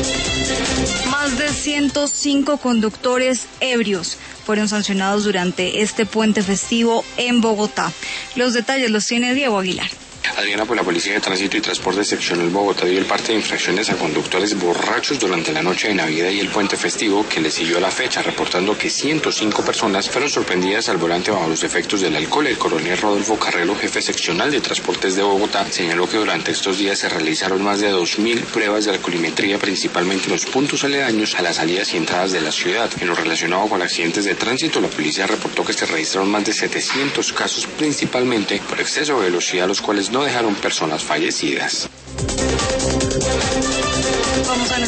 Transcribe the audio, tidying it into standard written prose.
Más de 105 conductores ebrios fueron sancionados durante este puente festivo en Bogotá. Los detalles los tiene Diego Aguilar. Adriana, pues la Policía de Tránsito y Transporte Seccional Bogotá dio el parte de infracciones a conductores borrachos durante la noche de Navidad y el puente festivo que le siguió a la fecha, reportando que 105 personas fueron sorprendidas al volante bajo los efectos del alcohol. El coronel Rodolfo Carrero, jefe seccional de Transportes de Bogotá, señaló que durante estos días se realizaron más de 2.000 pruebas de alcoholimetría, principalmente en los puntos aledaños a las salidas y entradas de la ciudad. En lo relacionado con accidentes de tránsito, la policía reportó que se registraron más de 700 casos, principalmente por exceso de velocidad, los cuales no dejaron personas fallecidas. Vamos a